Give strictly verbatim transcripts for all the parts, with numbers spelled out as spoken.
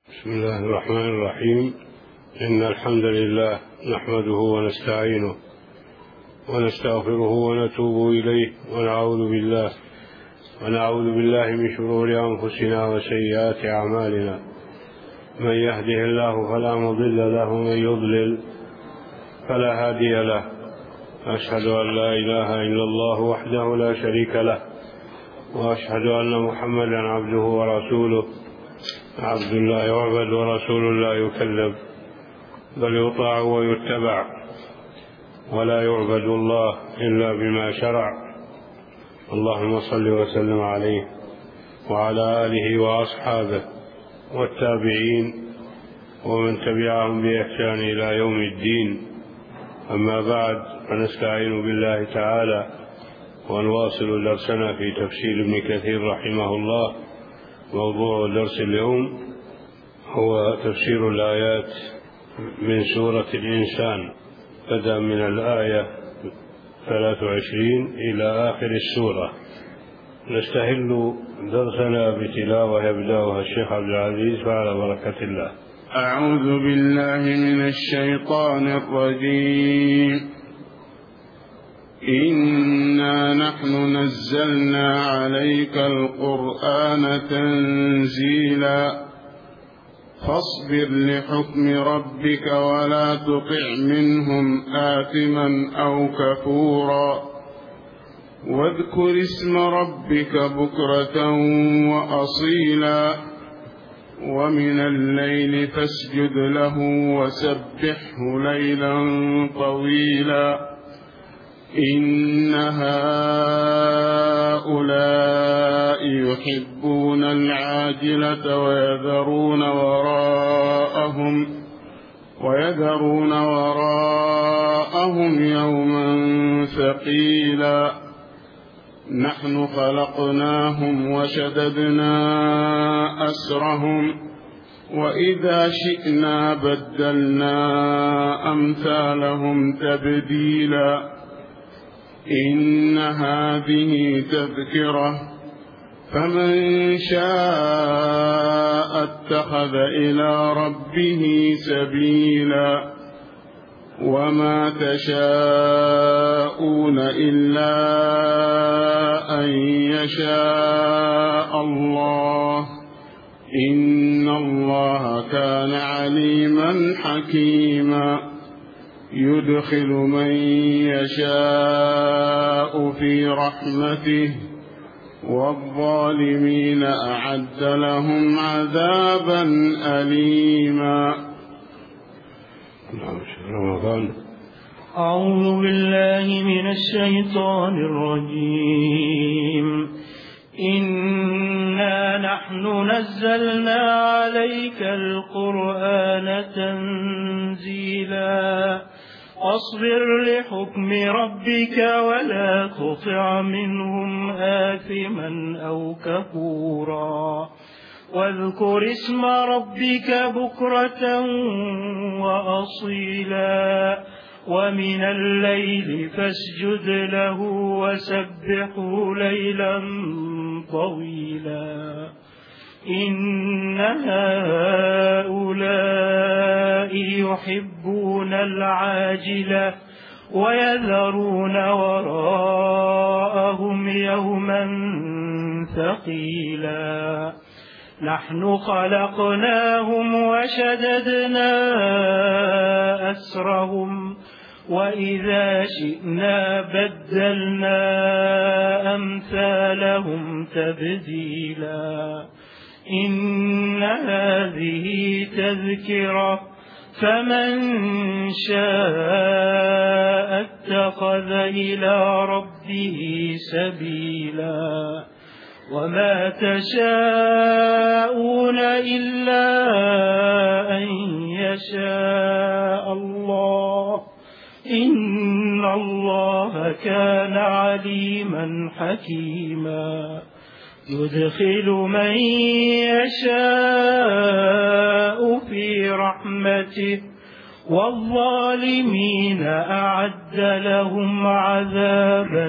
بسم الله الرحمن الرحيم. إن الحمد لله نحمده ونستعينه ونستغفره ونتوب إليه ونعوذ بالله ونعوذ بالله من شرور أنفسنا وسيئات أعمالنا. من يهده الله فلا مضل له ومن يضلل فلا هادي له. أشهد أن لا إله إلا الله وحده لا شريك له، وأشهد أن محمدا عبده ورسوله، عبد الله يعبد ورسول لا يكذب، بل يطاع ويتبع، ولا يعبد الله إلا بما شرع. اللهم صل وسلم عليه وعلى آله وأصحابه والتابعين ومن تبعهم بإحسان إلى يوم الدين. أما بعد، فنستعين بالله تعالى ونواصل درسنا في تفسير ابن كثير رحمه الله. موضوع درس اليوم هو تفسير الآيات من سورة الإنسان، بدأ من الآية ثلاث وعشرين إلى آخر السورة. نستهل درسنا بتلاوة يبدأها الشيخ عبد العزيز، فعلى بركة الله. أعوذ بالله من الشيطان الرجيم. إنا نحن نزلنا عليك القرآن تنزيلا فاصبر لحكم ربك ولا تطع منهم آثما أو كفورا واذكر اسم ربك بكرة وأصيلا ومن الليل فاسجد له وسبحه ليلا طويلا إن هؤلاء يحبون العاجلة ويذرون وراءهم ويذرون وراءهم يوما ثقيلا نحن خلقناهم وشددنا أسرهم وإذا شئنا بدلنا أمثالهم تبديلا إن هذه تذكرة فمن شاء اتخذ إلى ربه سبيلا وما تشاءون إلا أن يشاء الله إن الله كان عليما حكيما يدخل من يشاء في رحمته والظالمين أعد لهم عذابا أليما. رمضان. أعوذ بالله من الشيطان الرجيم. إنا نحن نزلنا عليك القرآن تنزيلا واصبر لحكم ربك ولا تطع منهم آثما أو كفورا واذكر اسم ربك بكرة وأصيلا ومن الليل فاسجد له وسبحه ليلا طويلا إن هؤلاء يحبون العاجلة ويذرون وراءهم يوما ثقيلا نحن خلقناهم وشددنا أسرهم وإذا شئنا بدلنا أمثالهم تبديلا إن هذه تذكرة فمن شاء اتخذ إلى ربه سبيلا وما تشاءون إلا أن يشاء الله إن الله كان عليما حكيما يدخل من يشاء في رحمته والظالمين أعد لهم عذابا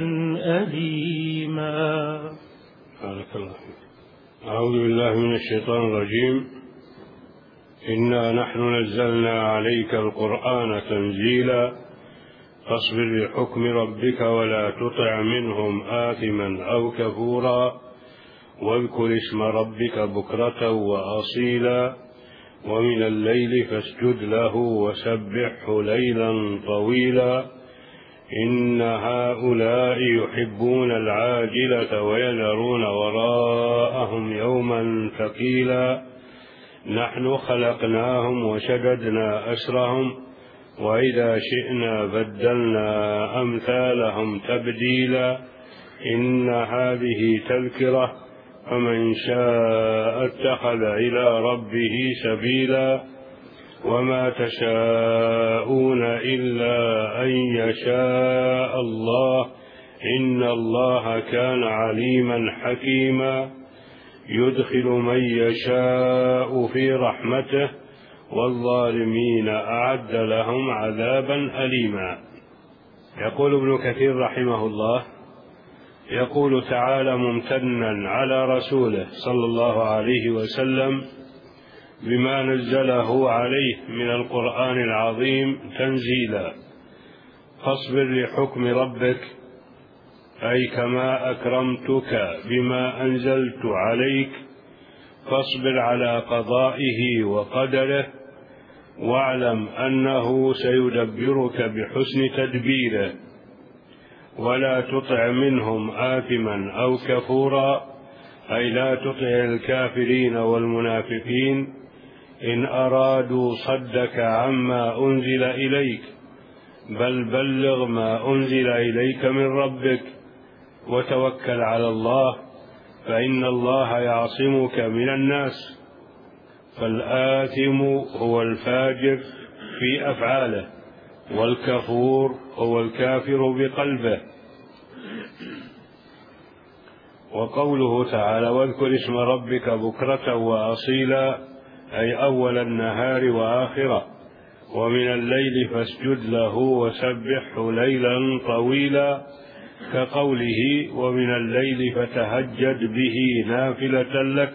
أليما. بارك الله فيك. أعوذ بالله من الشيطان الرجيم. إنا نحن نزلنا عليك القرآن تنزيلا فاصبر لحكم ربك ولا تطع منهم آثما أو كفورا واذكر اسم ربك بكرة وأصيلا ومن الليل فاسجد له وسبحه ليلا طويلا إن هؤلاء يحبون العاجلة ويذرون وراءهم يوما ثقيلا نحن خلقناهم وشددنا أسرهم وإذا شئنا بدلنا أمثالهم تبديلا إن هذه تذكرة فمن شاء اتخذ إلى ربه سبيلا وما تشاءون إلا أن يشاء الله إن الله كان عليما حكيما يدخل من يشاء في رحمته والظالمين أعد لهم عذابا أليما. يقول ابن كثير رحمه الله يقول تعالى ممتنا على رسوله صلى الله عليه وسلم بما نزله عليه من القرآن العظيم تنزيلا فاصبر لحكم ربك أي كما أكرمتك بما أنزلت عليك فاصبر على قضائه وقدره واعلم أنه سيدبرك بحسن تدبيره ولا تطع منهم آثما أو كفورا أي لا تطع الكافرين والمنافقين إن أرادوا صدك عما أنزل إليك بل بلغ ما أنزل إليك من ربك وتوكل على الله فإن الله يعصمك من الناس فالآثم هو الفاجر في أفعاله والكفور هو الكافر بقلبه. وقوله تعالى واذكر اسم ربك بكرة وأصيلا أي أول النهار وآخره ومن الليل فاسجد له وسبحه ليلا طويلا كقوله ومن الليل فتهجد به نافلة لك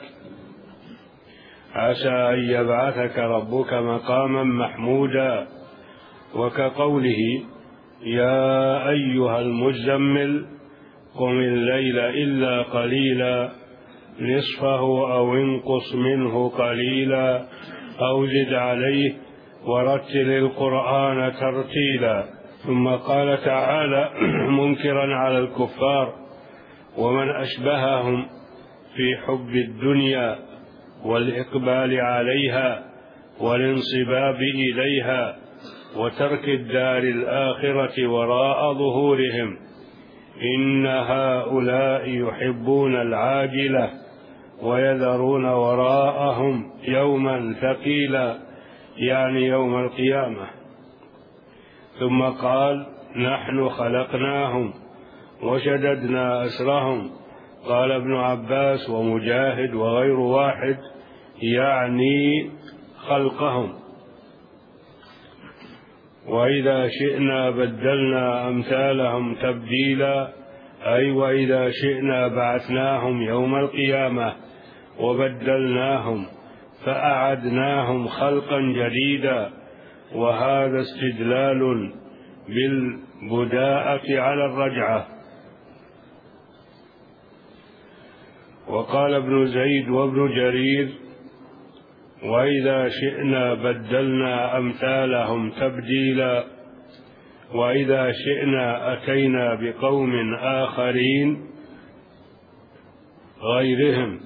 عسى أن يبعثك ربك مقاما محمودا وكقوله يا أيها المزمل قم الليل إلا قليلا نصفه أو انقص منه قليلا أو زد عليه ورتل القرآن ترتيلا. ثم قال تعالى منكرا على الكفار ومن أشبههم في حب الدنيا والإقبال عليها والانصباب إليها وترك الدار الآخرة وراء ظهورهم إن هؤلاء يحبون العاجلة ويذرون وراءهم يوما ثقيلا يعني يوم القيامة. ثم قال نحن خلقناهم وشددنا أسرهم قال ابن عباس ومجاهد وغير واحد يعني خلقهم وإذا شئنا بدلنا أمثالهم تبديلا أي وإذا شئنا بعثناهم يوم القيامة وبدلناهم فأعدناهم خلقا جديدا وهذا استدلال بالبداءة على الرجعة. وقال ابن زيد وابن جرير وإذا شئنا بدلنا أمثالهم تبديلا وإذا شئنا أتينا بقوم آخرين غيرهم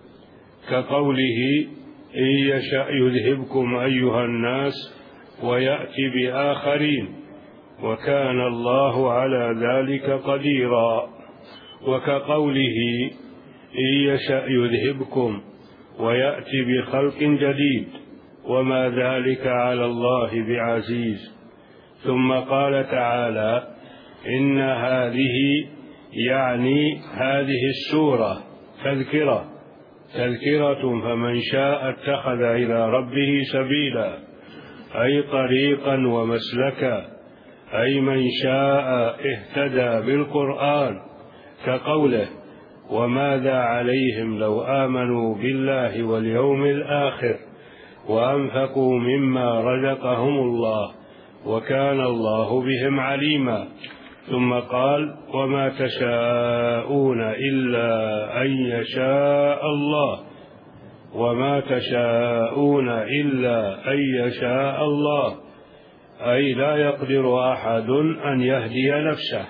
كقوله إن يشأ يذهبكم أيها الناس ويأتي بآخرين وكان الله على ذلك قديرا. وكقوله إن يشأ يذهبكم ويأتي بخلق جديد وما ذلك على الله بعزيز. ثم قال تعالى إن هذه يعني هذه السورة تذكرة تذكرة فمن شاء اتخذ إلى ربه سبيلا أي طريقا ومسلكا أي من شاء اهتدى بالقرآن كقوله وماذا عليهم لو آمنوا بالله واليوم الآخر وأنفقوا مما رزقهم الله وكان الله بهم عليما. ثم قال: وما تشاءون إلا أن يشاء الله وما تشاءون إلا أن يشاء الله، أي لا يقدر أحد أن يهدي نفسه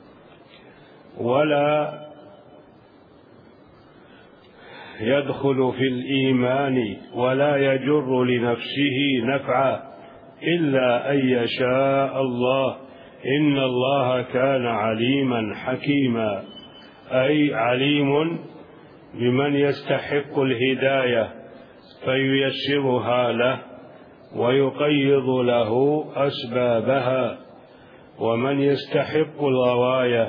ولا يدخل في الإيمان ولا يجر لنفسه نفعا إلا أن يشاء الله. إن الله كان عليما حكيما، أي عليم بمن يستحق الهداية فييسرها له ويقيض له أسبابها، ومن يستحق الغواية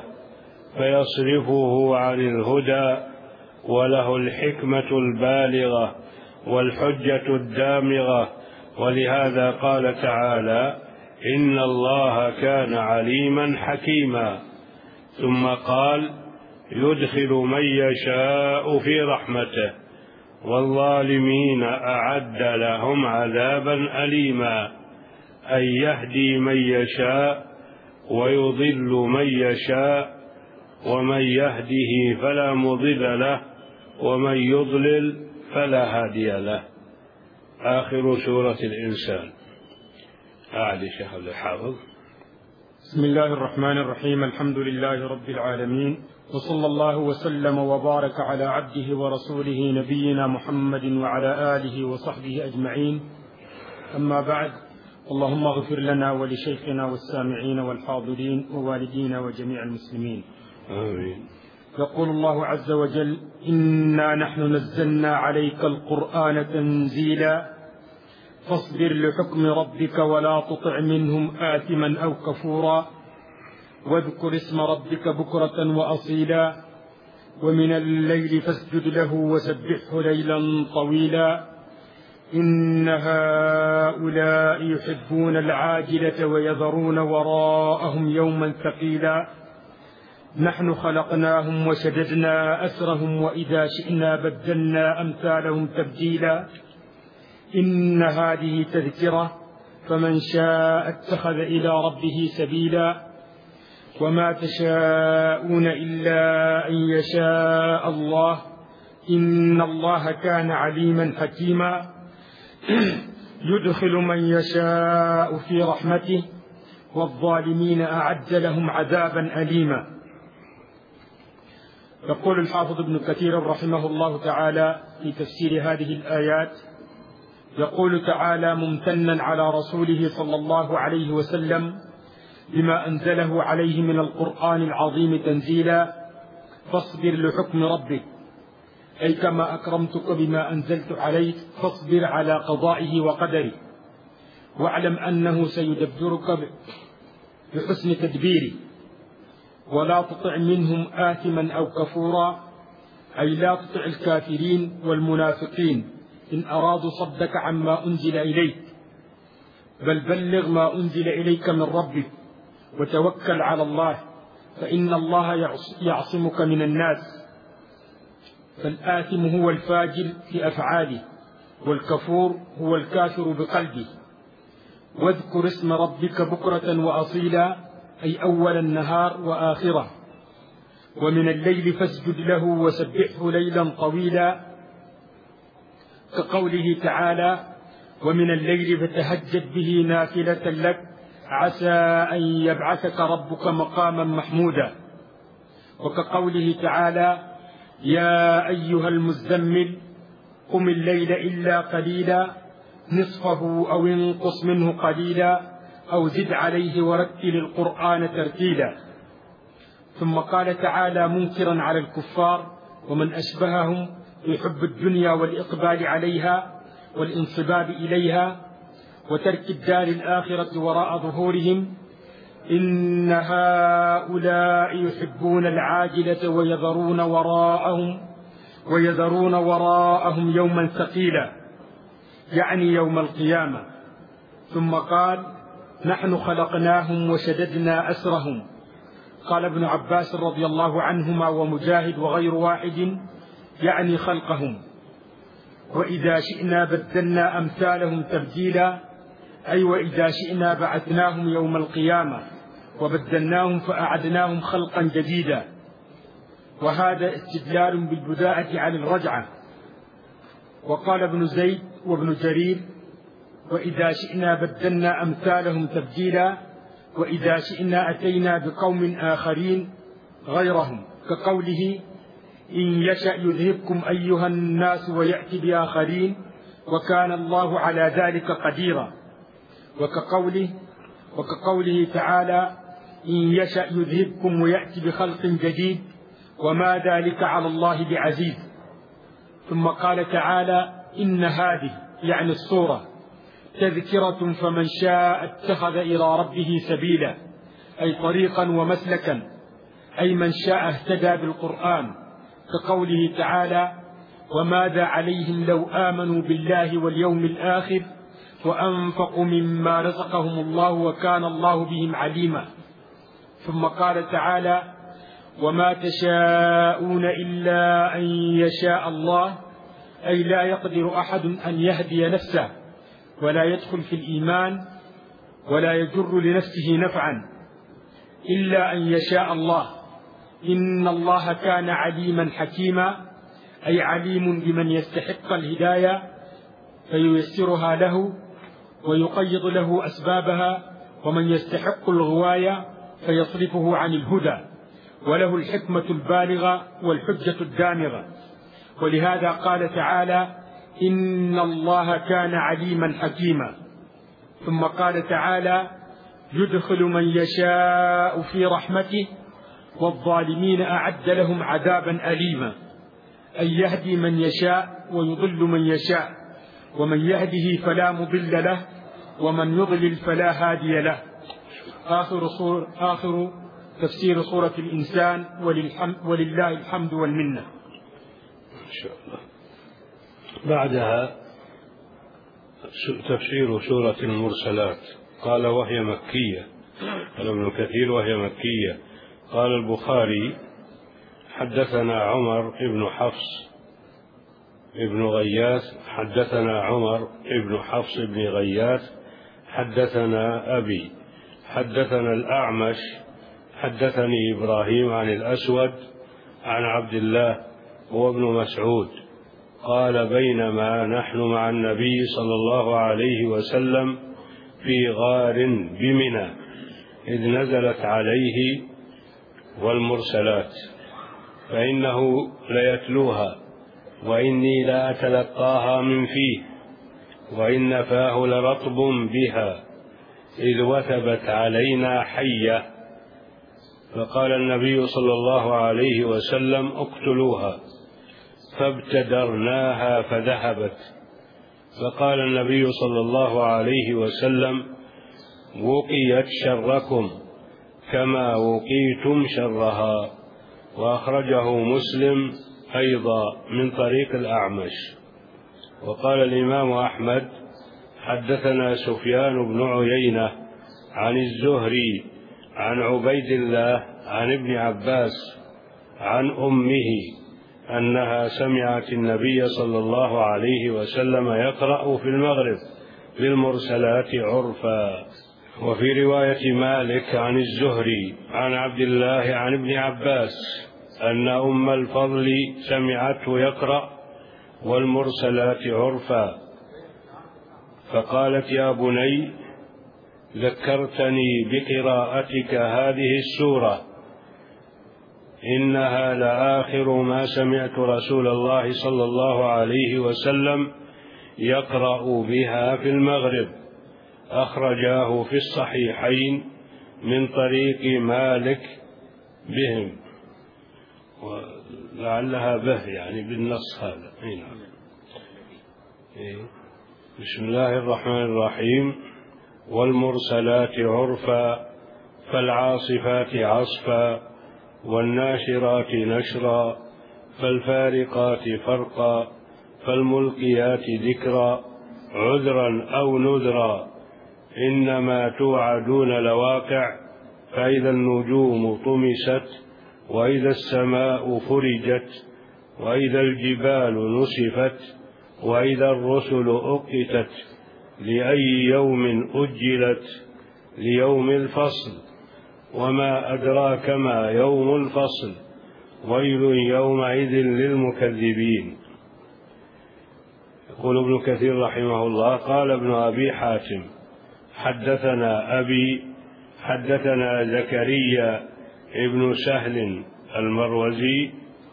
فيصرفه عن الهدى، وله الحكمة البالغة والحجة الدامغة. ولهذا قال تعالى: إن الله كان عليما حكيما. ثم قال: يدخل من يشاء في رحمته والظالمين أعد لهم عذابا أليما، أي يهدي من يشاء ويضل من يشاء، ومن يهده فلا مضل له ومن يضلل فلا هادي له. آخر سورة الإنسان. أعلي شيخ عبد الحافظ. بسم الله الرحمن الرحيم. الحمد لله رب العالمين، وصلى الله وسلم وبارك على عبده ورسوله نبينا محمد وعلى آله وصحبه أجمعين. أما بعد، اللهم اغفر لنا ولشيخنا والسامعين والحاضرين ووالدينا وجميع المسلمين. آمين. يقول الله عز وجل: إنا نحن نزلنا عليك القرآن تنزيلا فاصبر لحكم ربك ولا تطع منهم آثما أو كفورا واذكر اسم ربك بكرة وأصيلا ومن الليل فاسجد له وسبحه ليلا طويلا إن هؤلاء يحبون العاجلة ويذرون وراءهم يوما ثقيلا نحن خلقناهم وشددنا أسرهم وإذا شئنا بدلنا أمثالهم تبديلا إن هذه تذكرة فمن شاء اتخذ إلى ربه سبيلا وما تشاءون إلا أن يشاء الله إن الله كان عليما حكيما يدخل من يشاء في رحمته والظالمين أعد لهم عذابا أليما. يقول الحافظ ابن كثير رحمه الله تعالى في تفسير هذه الآيات: يقول تعالى ممتنا على رسوله صلى الله عليه وسلم بما أنزله عليه من القرآن العظيم تنزيلا: فاصبر لحكم ربك، أي كما أكرمتك بما أنزلت عليك فاصبر على قضائه وقدره، واعلم أنه سيدبرك بحسن تدبيره، ولا تطع منهم آثما أو كفورا، أي لا تطع الكافرين والمنافقين إن أرادوا صدك عما أنزل إليك، بل بلغ ما أنزل إليك من ربك وتوكل على الله، فإن الله يعصمك من الناس. فالآثم هو الفاجر في أفعاله، والكفور هو الكافر بقلبه. واذكر اسم ربك بكرة وأصيلا، أي أول النهار وآخره. ومن الليل فاسجد له وسبحه ليلا طويلا، كقوله تعالى: ومن الليل فتهجد به نافلة لك عسى أن يبعثك ربك مقاما محمودا. وكقوله تعالى: يا أيها المزمل قم الليل إلا قليلا نصفه أو انقص منه قليلا أو زد عليه ورتل القرآن ترتيلا. ثم قال تعالى منكرا على الكفار ومن أشبههم في حب الدنيا والإقبال عليها والانصباب إليها وترك الدار الآخرة وراء ظهورهم: إن هؤلاء يحبون العاجلة ويذرون وراءهم ويذرون وراءهم يوما ثقيلا، يعني يوم القيامة. ثم قال: نحن خلقناهم وشددنا أسرهم. قال ابن عباس رضي الله عنهما ومجاهد وغير واحد: يعني خلقهم. وإذا شئنا بدلنا أمثالهم تبديلا، أي وإذا شئنا بعثناهم يوم القيامة وبدلناهم فأعدناهم خلقا جديدا. وهذا استدلال بالبداءة عن الرجعة. وقال ابن زيد وابن جرير: وإذا شئنا بدلنا أمثالهم تبديلا، وإذا شئنا أتينا بقوم آخرين غيرهم، كقوله: إن يشأ يذهبكم أيها الناس ويأتي بآخرين وكان الله على ذلك قديرا. وكقوله وكقوله تعالى: إن يشأ يذهبكم ويأتي بخلق جديد وما ذلك على الله بعزيز. ثم قال تعالى: إن هذه يعني السورة تذكرة فمن شاء اتخذ إلى ربه سبيلا، أي طريقا ومسلكا، أي من شاء اهتدى بالقرآن، كقوله تعالى: وماذا عليهم لو آمنوا بالله واليوم الآخر وأنفقوا مما رزقهم الله وكان الله بهم عليما. ثم قال تعالى: وما تشاءون إلا أن يشاء الله، أي لا يقدر أحد أن يهدي نفسه ولا يدخل في الإيمان ولا يجر لنفسه نفعا إلا أن يشاء الله. إن الله كان عليما حكيما، أي عليم بمن يستحق الهداية فييسرها له ويقيض له أسبابها، ومن يستحق الغواية فيصرفه عن الهدى، وله الحكمة البالغة والحجة الدامغة. ولهذا قال تعالى: إن الله كان عليما حكيما. ثم قال تعالى: يدخل من يشاء في رحمته والظالمين أعد لهم عذابا أليما، أي يهدي من يشاء ويضل من يشاء، ومن يهده فلا مضل له ومن يضلل فلا هادي له. آخر, صور آخر تفسير سورة الإنسان، ولله الحمد والمنة. إن شاء الله. بعدها تفسير سورة المرسلات. قال: وهي مكية. قال ابن كثير: وهي مكية. قال البخاري: حدثنا عمر بن حفص ابن غياث حدثنا عمر بن حفص بن غياث حدثنا أبي حدثنا الأعمش حدثني إبراهيم عن الأسود عن عبد الله وابن مسعود قال: بينما نحن مع النبي صلى الله عليه وسلم في غار بمنى إذ نزلت عليه والمرسلات فإنه ليتلوها وإني لا أتلقاها من فيه وإن فاه لرطب بها إذ وثبت علينا حية. فقال النبي صلى الله عليه وسلم: اقتلوها. فابتدرناها فذهبت. فقال النبي صلى الله عليه وسلم: وقيت شركم كما وقيتم شرها. وأخرجه مسلم أيضا من طريق الأعمش. وقال الإمام أحمد: حدثنا سفيان بن عيينة عن الزهري عن عبيد الله عن ابن عباس عن أمه أنها سمعت النبي صلى الله عليه وسلم يقرأ في المغرب بالمرسلات عرفا. وفي رواية مالك عن الزهري عن عبد الله عن ابن عباس أن أم الفضل سمعته يقرأ والمرسلات عرفا فقالت: يا بني ذكرتني بقراءتك هذه السورة، إنها لآخر ما سمعت رسول الله صلى الله عليه وسلم يقرأ بها في المغرب. أخرجاه في الصحيحين من طريق مالك بهم، ولعلها به يعني بالنص هذا. بسم الله الرحمن الرحيم. والمرسلات عرفا فالعاصفات عصفا والناشرات نشرا فالفارقات فرقا فالملقيات ذكرا عذرا أو نذرا إنما توعدون لواقع فإذا النجوم طمست وإذا السماء فرجت وإذا الجبال نسفت وإذا الرسل أقتت لأي يوم أجلت ليوم الفصل وما أدراك ما يوم الفصل ويل يومئذ للمكذبين. يقول ابن كثير رحمه الله قال ابن أبي حاتم حدثنا أبي حدثنا زكريا ابن سهل المروزي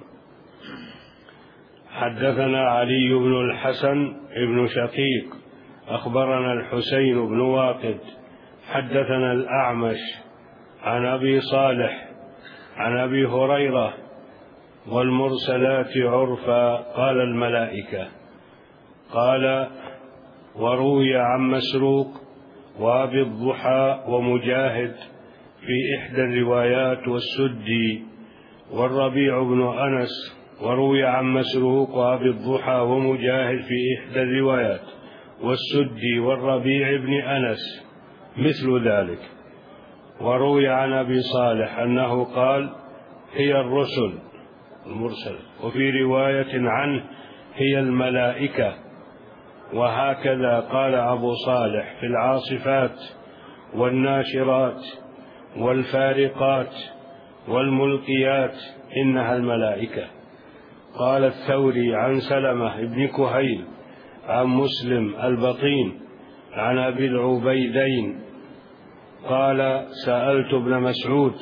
حدثنا علي بن الحسن ابن شقيق أخبرنا الحسين بن واقد حدثنا الأعمش عن أبي صالح عن أبي هريرة والمرسلات عرفا قال الملائكة. قال وروي عن مسروق وأبي الضحى ومجاهد في إحدى الروايات والسدي والربيع بن أنس. وروي عن مسروق وأبي الضحى ومجاهد في إحدى الروايات والسدي والربيع بن أنس مثل ذلك. وروي عن أبي صالح أنه قال هي الرسل المرسل، وفي رواية عنه هي الملائكة. وهكذا قال أبو صالح في العاصفات والناشرات والفارقات والملقيات إنها الملائكة. قال الثوري عن سلمة بن كهيل عن مسلم البطين عن أبي العبيدين قال سألت ابن مسعود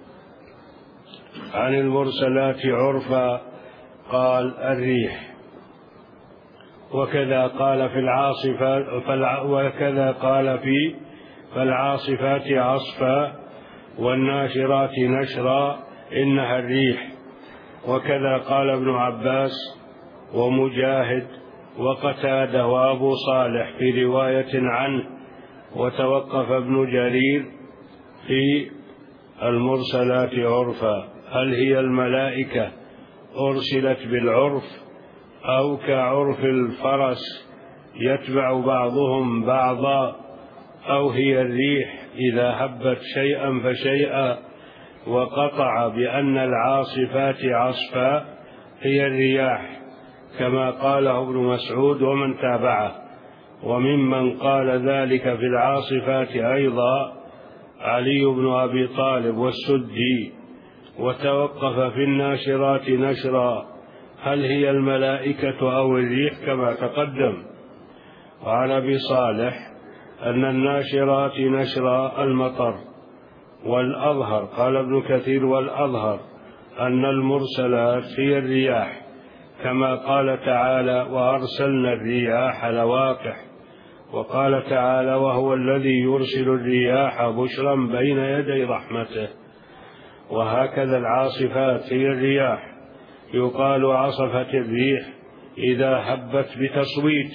عن المرسلات عرفا قال الريح. وكذا قال في العاصفات وكذا قال في فالعاصفات عصفا والناشرات نشرا إنها الريح. وكذا قال ابن عباس ومجاهد وقتادة وأبو صالح في رواية عنه. وتوقف ابن جرير في المرسلات عرفا هل هي الملائكة أرسلت بالعرف أو كعرف الفرس يتبع بعضهم بعضا، أو هي الريح إذا هبت شيئا فشيئا. وقطع بأن العاصفات عصفا هي الرياح كما قاله ابن مسعود ومن تابعه. وممن قال ذلك في العاصفات أيضا علي بن أبي طالب والسدي. وتوقف في الناشرات نشرا هل هي الملائكة أو الريح كما تقدم. وعن أبي صالح أن الناشرات نشرا المطر. والأظهر قال ابن كثير والأظهر أن المرسلات هي الرياح كما قال تعالى وأرسلنا الرياح لواقح. وقال تعالى وهو الذي يرسل الرياح بشرا بين يدي رحمته. وهكذا العاصفات هي الرياح يقال عصفت الريح إذا هبت بتصويت.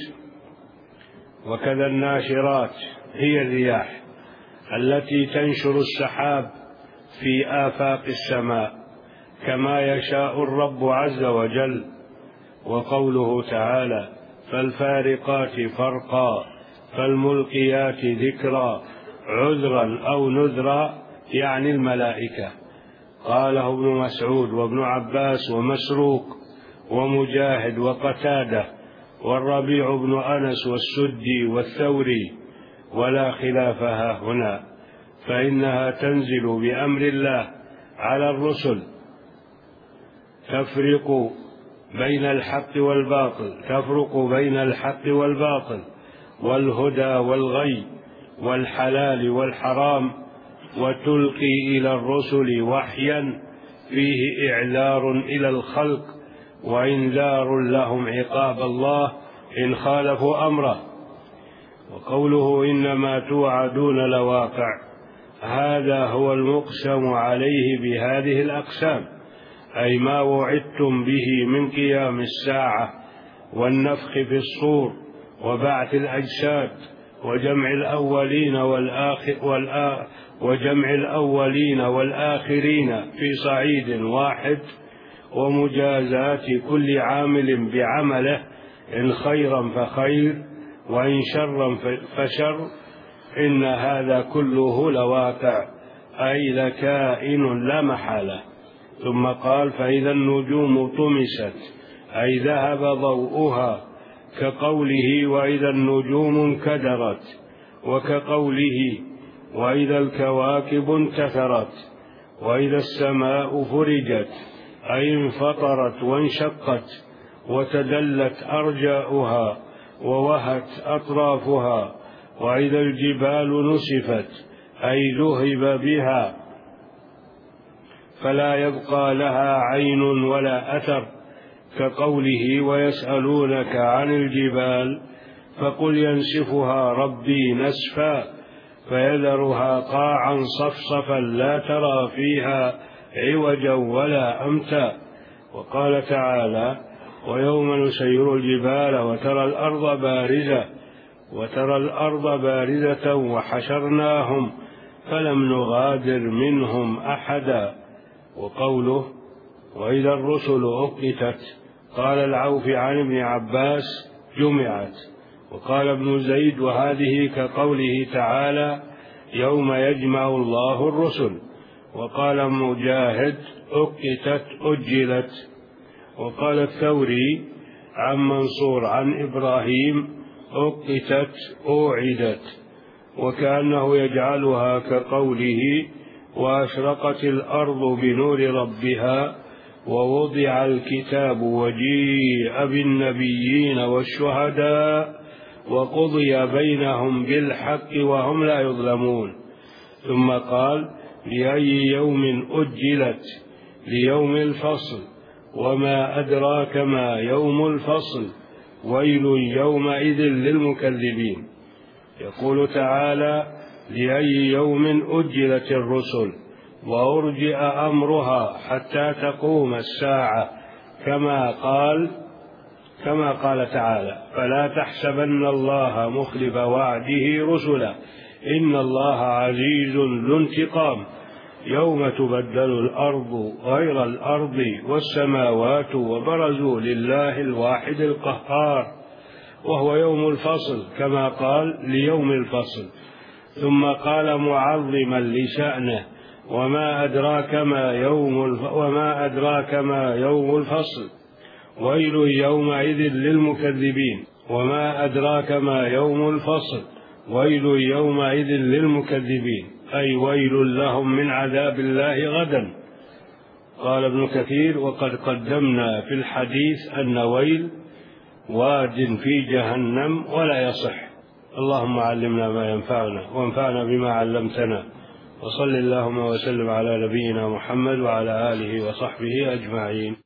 وكذا الناشرات هي الرياح التي تنشر السحاب في آفاق السماء كما يشاء الرب عز وجل. وقوله تعالى فالفارقات فرقا فالملقيات ذكرا عذرا أو نذرا يعني الملائكة. قاله ابن مسعود وابن عباس ومسروق ومجاهد وقتادة والربيع بن أنس والسدي والثوري ولا خلافها هنا، فإنها تنزل بأمر الله على الرسل تفرق بين الحق والباطل تفرق بين الحق والباطل والهدى والغي والحلال والحرام، وتلقي إلى الرسل وحيا فيه إعذار إلى الخلق وإنذار لهم عقاب الله إن خالفوا أمره. وقوله إنما توعدون لواقع هذا هو المقسم عليه بهذه الأقسام، أي ما وعدتم به من قيام الساعة والنفخ في الصور وبعث الأجساد وجمع الأولين والآخر والآ وجمع الأولين والآخرين في صعيد واحد، ومجازات كل عامل بعمله إن خيرا فخير وإن شرا فشر، إن هذا كله لواقع أي لكائن لا محالة. ثم قال فإذا النجوم طمست أي ذهب ضوءها كقوله وإذا النجوم انكدرت، وكقوله وإذا الكواكب انتثرت، وإذا السماء فرجت أي انفطرت وانشقت وتدلت أرجاؤها ووهت أطرافها، وإذا الجبال نسفت أي ذهب بها فلا يبقى لها عين ولا أثر، كقوله ويسألونك عن الجبال فقل ينسفها ربي نسفا فيذرها قاعا صفصفا لا ترى فيها عوجا ولا أمتا. وقال تعالى ويوم نسير الجبال وترى الأرض بارزة وترى الأرض بارزة وحشرناهم فلم نغادر منهم أحدا. وقوله وإذا الرسل أقتت قال العوف عن ابن عباس جمعت. وقال ابن زيد وهذه كقوله تعالى يوم يجمع الله الرسل. وقال مجاهد أقتت أجلت. وقال الثوري عن منصور عن إبراهيم أقتت أوعدت، وكأنه يجعلها كقوله وأشرقت الأرض بنور ربها ووضع الكتاب وجيء بالنبيين والشهداء وقضي بينهم بالحق وهم لا يظلمون. ثم قال لأي يوم أجلت ليوم الفصل وما أدراك ما يوم الفصل ويل يومئذ للمكذبين. يقول تعالى لأي يوم أجلت الرسل وأرجئ أمرها حتى تقوم الساعة كما قال كما قال تعالى فلا تحسبن الله مخلف وعده رسلا إن الله عزيز ذو انتقام يوم تبدل الأرض غير الأرض والسماوات وبرزوا لله الواحد القهار وهو يوم الفصل كما قال ليوم الفصل. ثم قال معظما لشأنه وما أدراك ما يوم وما أدراك ما يوم الفصل ويل يومئذ للمكذبين. وما أدراك ما يوم الفصل ويل يومئذ للمكذبين أي ويل لهم من عذاب الله غدا. قال ابن كثير وقد قدمنا في الحديث أن ويل واد في جهنم ولا يصح. اللهم علمنا ما ينفعنا وانفعنا بما علمتنا، وصل اللهم وسلم على نبينا محمد وعلى آله وصحبه أجمعين.